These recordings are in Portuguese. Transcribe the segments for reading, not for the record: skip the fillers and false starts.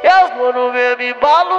Eu vou no mesmo embalo.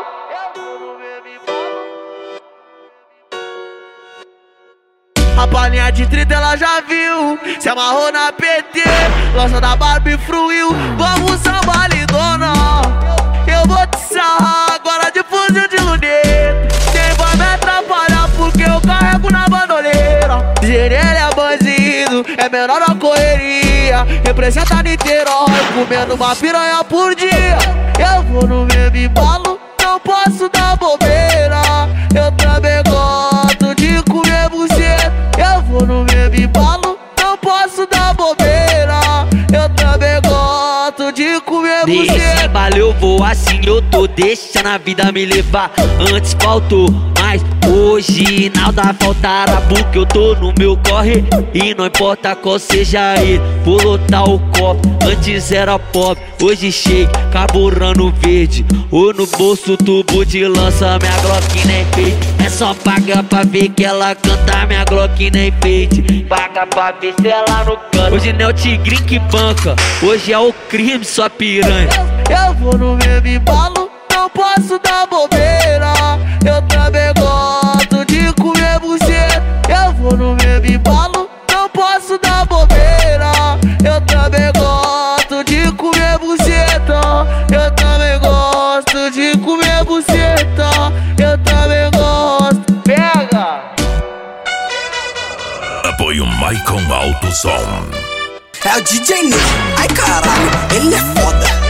A palinha de 30 ela já viu, se amarrou na PT, lança da Barbie fruiu. Vamos samba lindona, eu vou te sarrar agora de fuzil de luneta. Quem vai me atrapalhar porque eu carrego na bandoleira. Ele é bandido, é menor na correria, representa Niterói, comendo uma piranha por dia. Eu vou no mesmo embalo, não posso dar bobeira. Eu também gosto de comer buceta. Eu vou no mesmo embalo, não posso dar bobeira. Eu também gosto de comer buceta. Nesse embalo eu vou assim, eu tô deixando a vida me levar. Antes faltou, mas hoje nada faltará, porque eu tô no meu corre. E não importa qual seja ele, vou lotar o copo. Antes era pobre, hoje shake, carburando verde. Ou no bolso tubo de lança, minha Glock nem fez. É só pagar pra ver que ela canta, minha Glock nem fez. Paga pra ver se ela no canto. Hoje não é o tigrinho que banca, hoje é o crime, sua piranha. Eu vou no mesmo embalo, não posso dar bobeira. Eu também gosto de comer buceta. Eu vou no mesmo embalo, não posso dar bobeira. Eu também gosto de comer buceta. Eu também gosto de comer buceta. Eu também gosto. Pega! Apoio Maicon Alto Som. É o DJ Ney. Ai caralho, ele é foda.